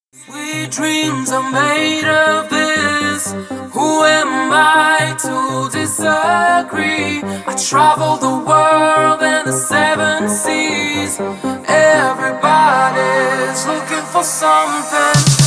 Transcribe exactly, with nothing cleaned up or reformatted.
Sweet dreams are made of this. Who am I to disagree? I travel the world and the seven seas. Everybody's looking for something.